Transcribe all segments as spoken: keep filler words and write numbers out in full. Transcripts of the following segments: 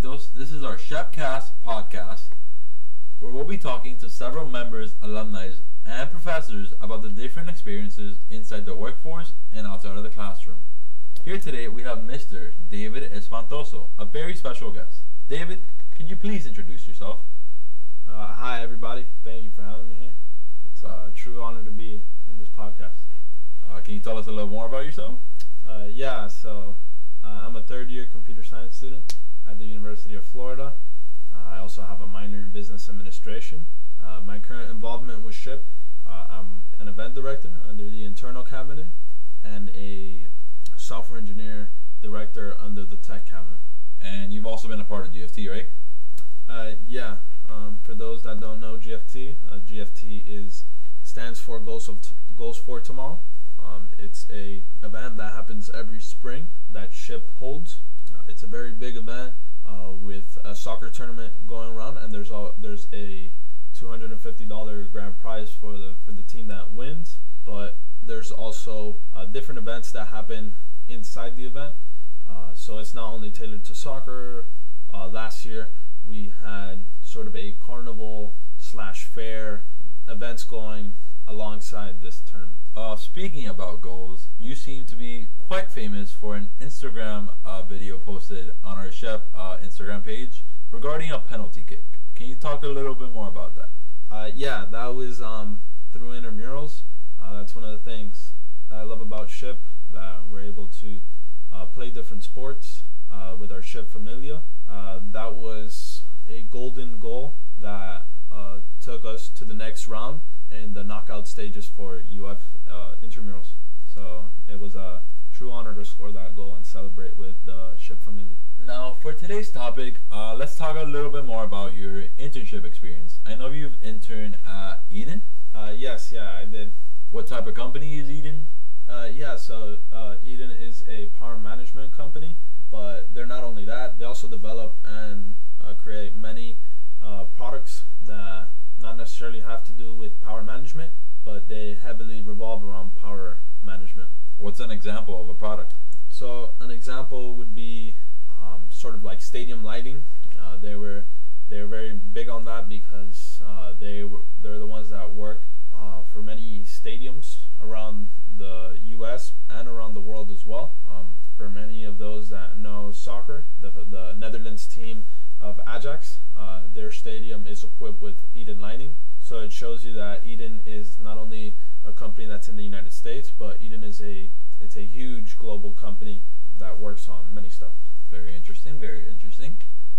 Amiguitos. This is our Shepcast podcast, where we'll be talking to several members, alumni, and professors about the different experiences inside the workforce and outside of the classroom. Here today we have Mister David Espantoso, a very special guest. David, can you please introduce yourself? Uh, hi everybody, thank you for having me here. It's a true honor to be in this podcast. Uh, can you tell us a little more about yourself? Uh, yeah, so uh, I'm a third year computer science student at the University of Florida. Uh, I also have a minor in business administration. Uh, my current involvement with SHIP, uh, I'm an event director under the internal cabinet and a software engineer director under the tech cabinet. And you've also been a part of G F T, right? Uh, yeah, um, for those that don't know G F T, uh, G F T is stands for Goals of T- Goals for Tomorrow. Um, it's a event that happens every spring that SHIP holds. Uh, it's a very big event uh, with a soccer tournament going around, and there's a, there's a two hundred fifty dollars grand prize for the for the team that wins. But there's also uh, different events that happen inside the event. Uh, so it's not only tailored to soccer. Uh, last year we had sort of a carnival slash fair events going alongside this tournament. Uh, speaking about goals, you seem to be quite famous for an Instagram uh, video posted on our Shep uh, Instagram page regarding a penalty kick. Can you talk a little bit more about that? Uh, yeah, that was um, through intramurals. Uh, that's one of the things that I love about SHIP, that we're able to uh, play different sports uh, with our SHIP Familia. Uh, that was a golden goal that uh, took us to the next round in the knockout stages for U F uh, intramurals. So it was a true honor to score that goal and celebrate with the SHIP Familia. Now, for today's topic, uh, let's talk a little bit more about your internship experience. I know you've interned at Eden. Uh, yes, yeah, I did. What type of company is Eden? Uh, yeah, so uh, Eden is a power management company, but they're not only that, they also develop and uh, create many uh, products that not necessarily have to do with power management, but they heavily revolve around power management. What's an example of a product? So an example would be um, sort of like stadium lighting. Uh, they were they were very big on that because uh, they were they're the ones that work uh, for many stadiums around the U S and around the world as well. Um, for many of those that know soccer, the the Netherlands team of Ajax, uh, their stadium is equipped with Eden lighting. So it shows you that Eden is not only a company that's in the United States, but Eden is a it's a huge global company that works on many stuff. Very interesting, very interesting.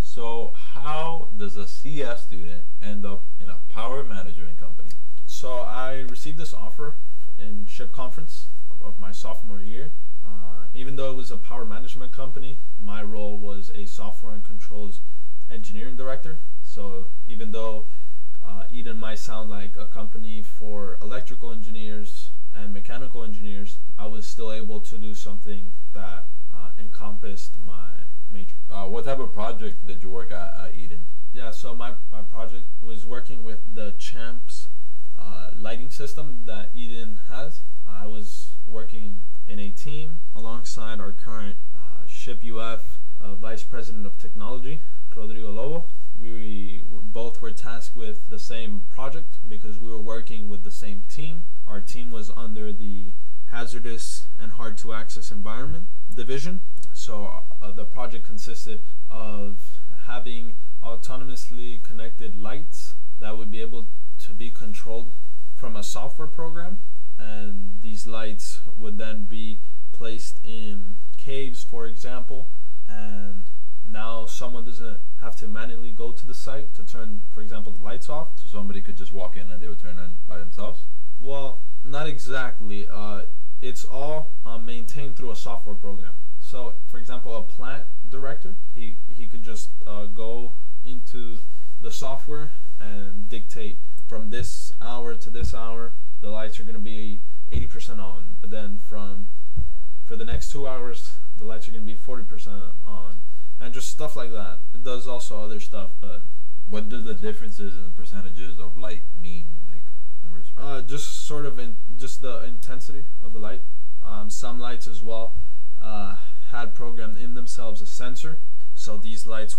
So how does a C S student end up in a power management company? So I received this offer in SHIP conference of, of my sophomore year. Uh, even though it was a power management company, my role was a software and controls engineering director. So even though uh, Eden might sound like a company for electrical engineers and mechanical engineers, I was still able to do something that uh, encompassed my major. Uh, what type of project did you work at at Eden? Yeah, so my, my project was working with the CHAMPS uh, lighting system that Eden has. I was working in a team alongside our current uh, SHIP U F uh, Vice President of Technology, Rodrigo Lobo. We were, both were tasked with the same project because we were working with the same team. Our team was under the Hazardous and Hard to Access Environment Division. So uh, the project consisted of having autonomously connected lights that would be able to be controlled from a software program, and these lights would then be placed in caves, for example, and now someone doesn't have to manually go to the site to turn, for example, the lights off. So somebody could just walk in and they would turn on by themselves? Well, not exactly. Uh, it's all uh, maintained through a software program. So, for example, a plant director, he, he could just uh, go into the software and dictate from this hour to this hour, the lights are going to be eighty percent on. But then from for the next two hours, the lights are going to be forty percent on. And just stuff like that. It does also other stuff, but... What do the differences in percentages of light mean? Like, in respect? Uh, just sort of in just the intensity of the light. Um, some lights as well uh, had programmed in themselves a sensor. So these lights would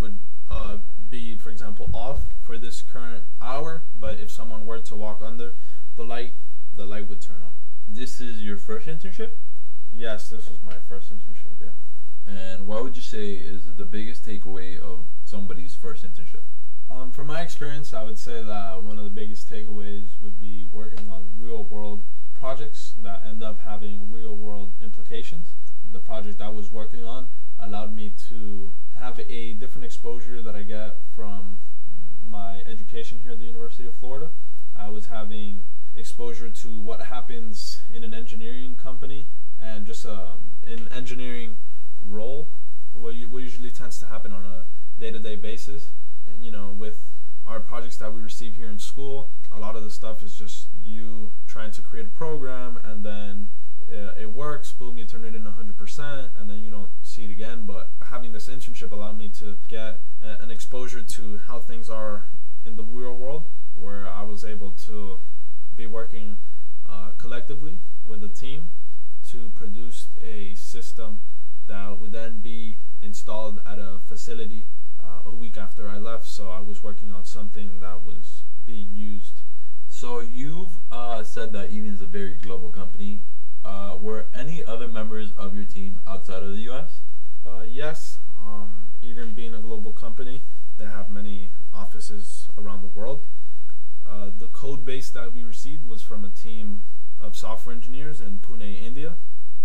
uh, be, for example, off for this current hour, but if someone were to walk under the light, the light would turn on. This is your first internship? Yes, this was my first internship, yeah. And what would you say is the biggest takeaway of somebody's first internship? Um, from my experience, I would say that one of the biggest takeaways would be working on real-world projects that end up having real-world implications. The project I was working on allowed me to have a different exposure that I get from my education here at the University of Florida. I was having exposure to what happens in an engineering company and just um, in engineering role, what, you, what usually tends to happen on a day-to-day basis. And, you know, with our projects that we receive here in school, a lot of the stuff is just you trying to create a program, and then uh, it works, boom, you turn it in one hundred percent, and then you don't see it again. But having this internship allowed me to get a, an exposure to how things are in the real world, where I was able to be working uh, collectively with a team to produce a system that would then be installed at a facility uh, a week after I left. So I was working on something that was being used. So you've uh, said that Eden is a very global company. Uh, were any other members of your team outside of the U S? Uh, yes, um, Eden being a global company, they have many offices around the world. Uh, the code base that we received was from a team of software engineers in Pune, India.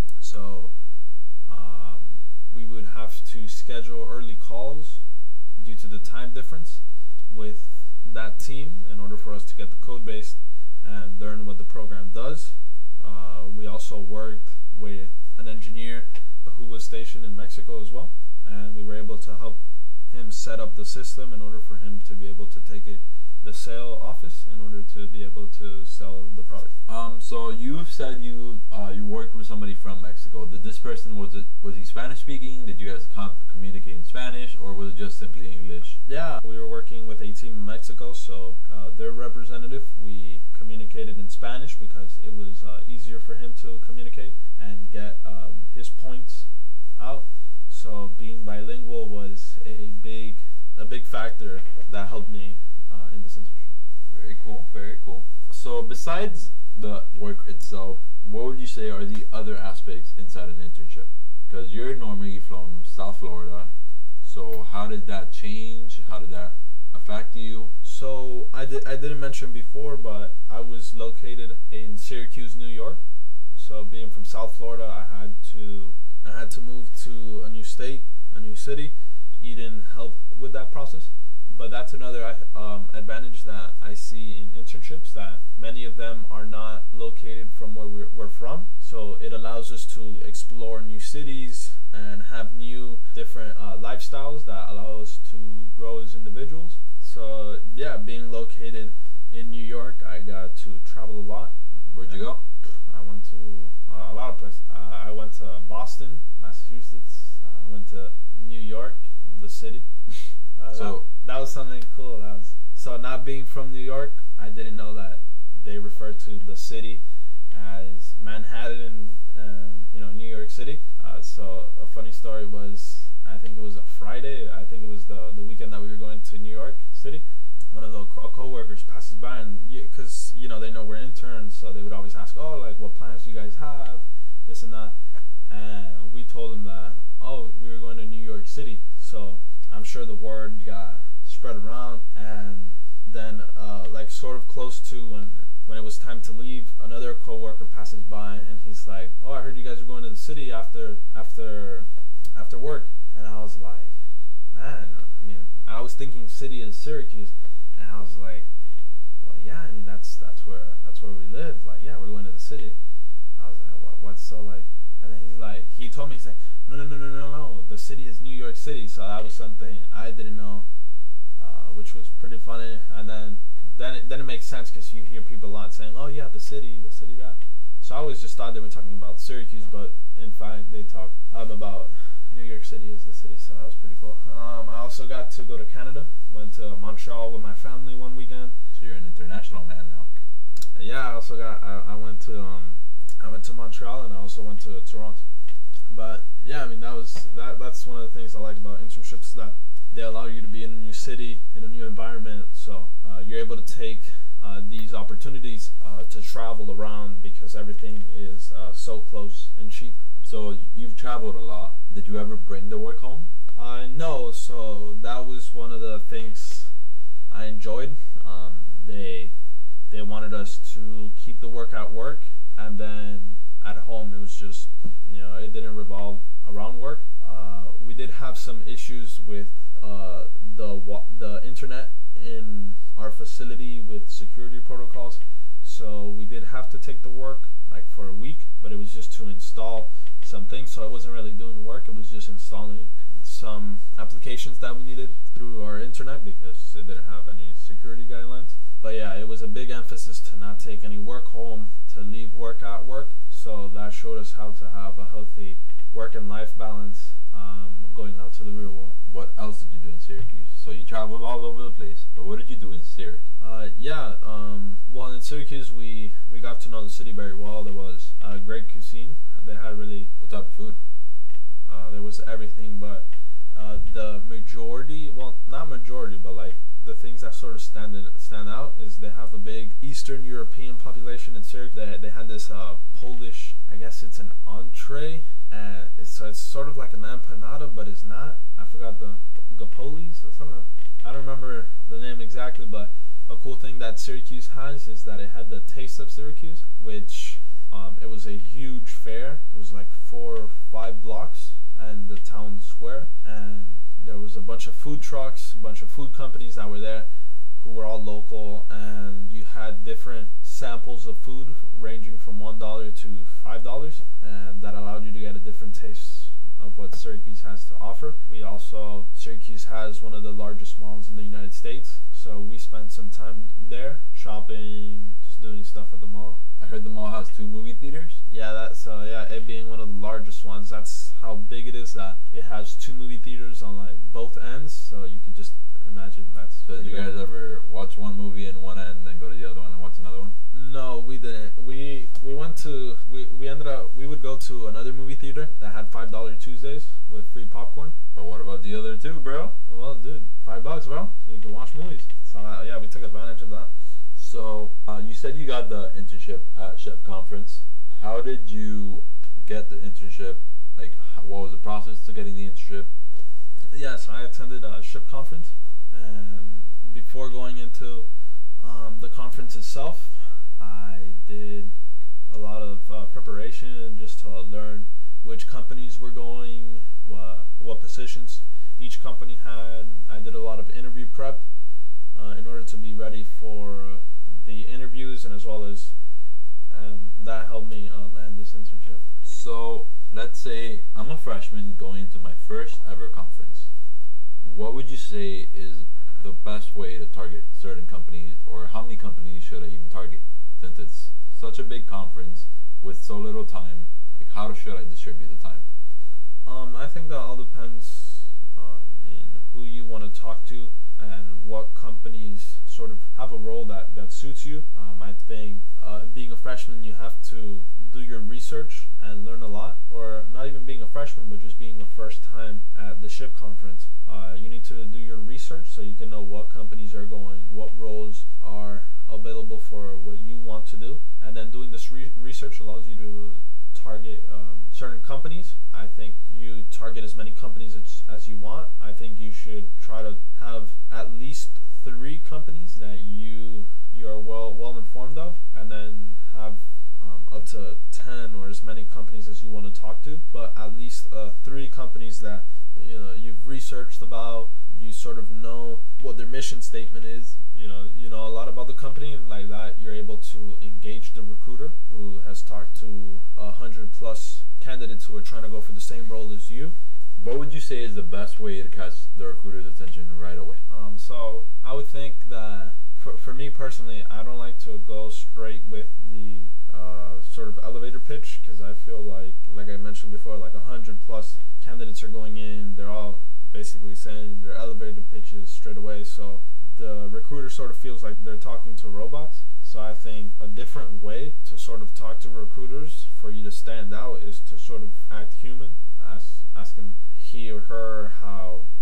So um, we would have to schedule early calls due to the time difference with that team in order for us to get the code base and learn what the program does. Uh, we also worked with an engineer who was stationed in Mexico as well, and we were able to help him set up the system in order for him to be able to take it the sale office in order to be able to sell the product. Um, so you've said you uh, you worked with somebody from Mexico. Did this person, was it was he Spanish speaking? Did you guys con- communicate in Spanish, or was it just simply English? Yeah, we were working with a team in Mexico, so uh, their representative, we communicated in Spanish because it was uh, easier for him to communicate and get um, his points out. So being bilingual was a big a big factor that helped me Uh, in this internship. Very cool, very cool. So besides the work itself, what would you say are the other aspects inside an internship? Because you're normally from South Florida, so how did that change? How did that affect you? So I, di- I didn't mention before, but I was located in Syracuse, New York. So being from South Florida, I had to I had to move to a new state, a new city. Eden helped with that process. But that's another um, advantage that I see in internships, that many of them are not located from where we're, we're from. So it allows us to explore new cities and have new different uh, lifestyles that allow us to grow as individuals. So yeah, being located in New York, I got to travel a lot. Where'd you go? I went to uh, a lot of places. Uh, I went to Boston, Massachusetts. Uh, I went to New York, the city. Uh, so that, that was something cool. That was, so not being from New York, I didn't know that they refer to the city as Manhattan and, you know, New York City. Uh, so a funny story was, I think it was a Friday. I think it was the the weekend that we were going to New York City. One of the co- coworkers passes by, and because you, you know they know we're interns, so they would always ask, "Oh, like what plans do you guys have?" This and that. And we told them that, oh, we were going to New York City. So I'm sure the word got spread around, and then uh, like sort of close to when when it was time to leave, another coworker passes by, and he's like, "Oh, I heard you guys are going to the city after after after work." And I was like, "Man, I mean, I was thinking city is Syracuse," and I was like, "Well, yeah, I mean that's that's where that's where we live. Like, yeah, we're going to the city." I was like, "What? What's so like?" And then he's like, he told me, he's like, no, no, no, no, no, no, the city is New York City. So that was something I didn't know, uh, which was pretty funny. And then, then it, then it makes sense because you hear people a lot saying, oh yeah, the city, the city, that. So I always just thought they were talking about Syracuse, but in fact they talk um, about New York City as the city. So that was pretty cool. Um, I also got to go to Canada, went to Montreal with my family one weekend. So you're an international man now. Yeah, I also got, I, I went to, um, I went to Montreal, and I also went to Toronto. But yeah, I mean that was that. That's one of the things I like about internships, that they allow you to be in a new city, in a new environment. So uh, you're able to take uh, these opportunities uh, to travel around because everything is uh, so close and cheap. So you've traveled a lot. Did you ever bring the work home? Uh, no, so that was one of the things I enjoyed. Um, they they wanted us to keep the work at work, and then at home it was just, you know, it didn't revolve around work. Uh, we did have some issues with uh, the wa- the internet in our facility with security protocols, so we did have to take the work like for a week, but it was just to install some things, so I wasn't really doing work. It was just installing some applications that we needed through our internet because it didn't have any security guidelines. But yeah, it was a big emphasis to not take any work home, to leave work at work. So that showed us how to have a healthy work and life balance um, going out to the real world. What else did you do in Syracuse? So you traveled all over the place, but what did you do in Syracuse? Uh, yeah, um, well, in Syracuse we, we got to know the city very well. There was uh, great cuisine. They had really... What type of food? Uh, there was everything, but uh, the majority, well, not majority, but like the things that sort of stand in, stand out is they have a big Eastern European population in Syracuse. They, they had this uh, Polish, I guess it's an entree, and it's, so it's sort of like an empanada, but it's not. I forgot the gapolis or something. I don't remember the name exactly, but a cool thing that Syracuse has is that it had the Taste of Syracuse, which um, it was a huge fair. It was like four or five blocks and the town square, and there was a bunch of food trucks, a bunch of food companies that were there who were all local, and you had different samples of food ranging from one dollar to five dollars, and that allowed you to get a different taste of what Syracuse has to offer. We also, Syracuse has one of the largest malls in the United States, so we spent some time there shopping, just doing stuff at the mall. I heard the mall has two movie theaters. Yeah, that so yeah, it being one of the largest ones, that's how big it is, that it has two movie theaters on like both ends, so you could just imagine that's. So did you guys ever watch one movie in one end and then go to the other one and watch another one? No, we didn't. We we went to we, we ended up we would go to another movie theater that had five dollar Tuesdays with free popcorn. But what about the other two, bro? Well, dude, five bucks, bro. You can watch movies. So uh, yeah, we took advantage of that. So uh, you said you got the internship at Chef Conference. How did you get the internship? Like, how, what was the process to getting the internship? Yes, I attended a Chef Conference, and before going into um, the conference itself, I did a lot of uh, preparation just to learn which companies were going, what, what positions each company had. I did a lot of interview prep uh, in order to be ready for uh, the interviews, and as well as and that helped me uh, land this internship. So let's say I'm a freshman going to my first ever conference. What would you say is the best way to target certain companies, or how many companies should I even target? Since it's such a big conference with so little time, like how should I distribute the time? Um, I think that all depends on in who you want to talk to and what companies sort of have a role that, that suits you. Um, I think uh, being a freshman, you have to do your research and learn a lot, or not even being a freshman, but just being the first time at the SHIP conference. Uh, you need to do your research so you can know what companies are going, what roles are available for what you want to do, and then doing this re- research allows you to target um, certain companies. I think you target as many companies as, as you want. I think you should try to have at least three companies that you you are well well informed of, and then have um, up to ten or as many companies as you want to talk to, but at least uh, three companies that you know you've researched about, you sort of know what their mission statement is, you know you know a lot about the company. Like that, you're able to engage the recruiter who has talked to a hundred plus candidates who are trying to go for the same role as you. What would you say is the best way to catch the recruiter's attention right away? Um, so I would think that for, for me personally, I don't like to go straight with the uh, sort of elevator pitch, because I feel like, like I mentioned before, like a hundred plus candidates are going in. They're all basically saying their elevator pitches straight away. So the recruiter sort of feels like they're talking to robots. So I think a different way to sort of talk to recruiters for you to stand out is to sort of act human. Ask, ask him, he or her, how their day is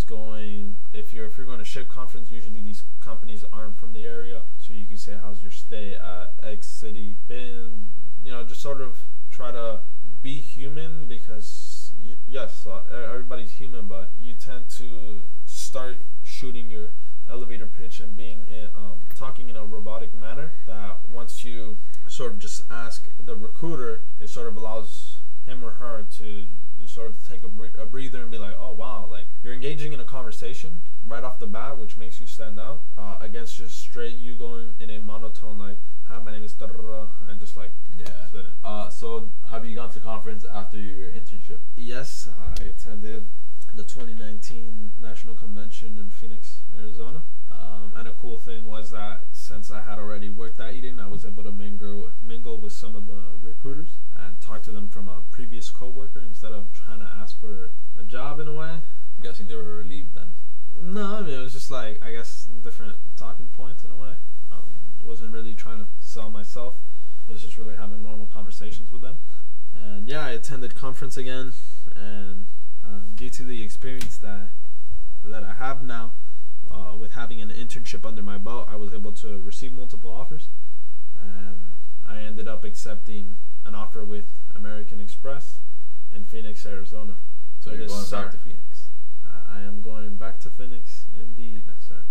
is going. If you're if you're going to ship conference, usually these companies aren't from the area, so you can say, "How's your stay at X city been?" You know, just sort of try to be human, because y- yes, uh, everybody's human, but you tend to start shooting your elevator pitch and being in, um, talking in a robotic manner, that once you sort of just ask the recruiter, it sort of allows him or her to sort of take a, bre- a breather and be like, oh wow, like you're engaging in a conversation right off the bat, which makes you stand out, uh, against just straight you going in a monotone like, hi, my name is da da da, and just like, yeah. Uh, so have you gone to conference after your internship? Yes, I attended the twenty nineteen National Convention in Phoenix, Arizona. Um, and a cool thing was that since I had already worked at Eden, I was able to mingle, mingle with some of the recruiters and talk to them from a previous coworker instead of trying to ask for a job in a way. I'm guessing they were relieved then. No, I mean, it was just like, I guess, different talking points in a way. Um, wasn't really trying to sell myself. I was just really having normal conversations with them. And yeah, I attended conference again, and um, due to the experience that that I have now, uh, with having an internship under my belt, I was able to receive multiple offers, and I ended up accepting an offer with American Express in Phoenix, Arizona. So you're going back to Phoenix? I, I am going back to Phoenix, indeed, sir.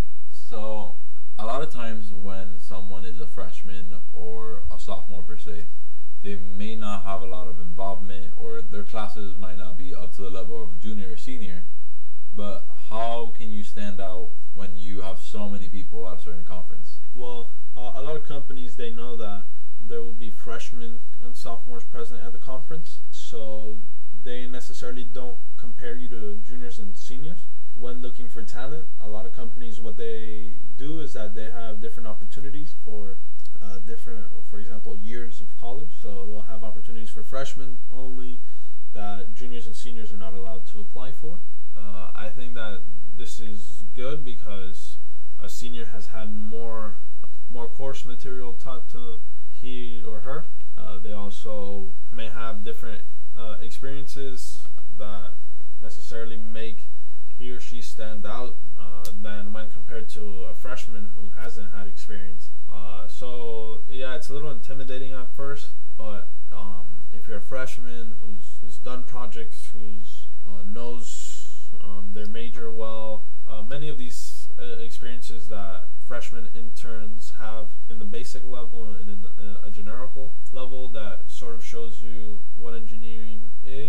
So a lot of times when someone is a freshman or a sophomore per se, they may not have a lot of involvement, or their classes might not be up to the level of a junior or senior. But how can you stand out when you have so many people at a certain conference? Well, uh, a lot of companies, they know that there will be freshmen and sophomores present at the conference, so they necessarily don't compare you to juniors and seniors. When looking for talent, a lot of companies, what they do is that they have different opportunities for uh, different, for example, years of college. So they'll have opportunities for freshmen only that juniors and seniors are not allowed to apply for. Uh, I think that this is good because a senior has had more more course material taught to he or her. Uh, they also may have different uh, experiences that necessarily make he or she stand out uh, than when compared to a freshman who hasn't had experience. Uh, so yeah, it's a little intimidating at first, but um, if you're a freshman who's who's done projects, who's uh, knows um, their major well, uh, many of these uh, experiences that freshman interns have in the basic level and in the, uh, a generical level, that sort of shows you what engineering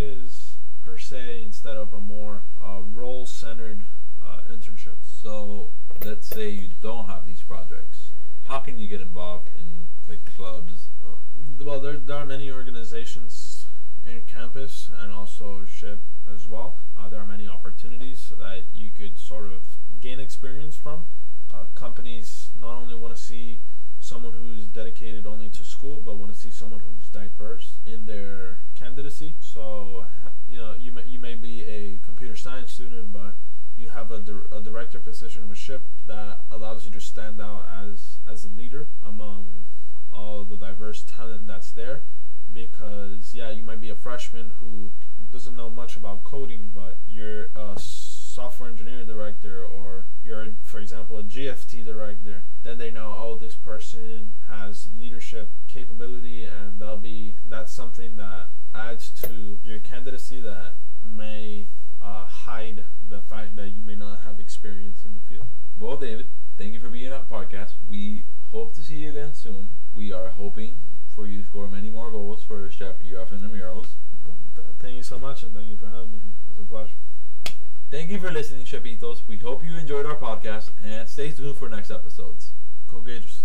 is per se, instead of a more uh, role-centered uh, internship. So let's say you don't have these projects. How can you get involved in like clubs? Uh, well, there, there are many organizations in campus and also SHIP as well. Uh, there are many opportunities that you could sort of gain experience from. Uh, companies not only want to see someone who's dedicated only to school, but want to see someone who's diverse in their candidacy. So, you know, you may, you may be a computer science student, but you have a, di- a director position of a SHIP that allows you to stand out as, as a leader among all the diverse talent that's there. Because, yeah, you might be a freshman who doesn't know much about coding, but you're a software engineer director, or you're, for example, a G F T director. Then they know, oh, this person has leadership capability, and that'll be that's something that adds to your candidacy that may uh, hide the fact that you may not have experience in the field. Well, David, thank you for being on our podcast. We hope to see you again soon. We are hoping for you to score many more goals for SHIP U F Intramurals. Thank you so much, and thank you for having me. It was a pleasure. Thank you for listening, Shipitos. We hope you enjoyed our podcast, and stay tuned for next episodes. Go Gators.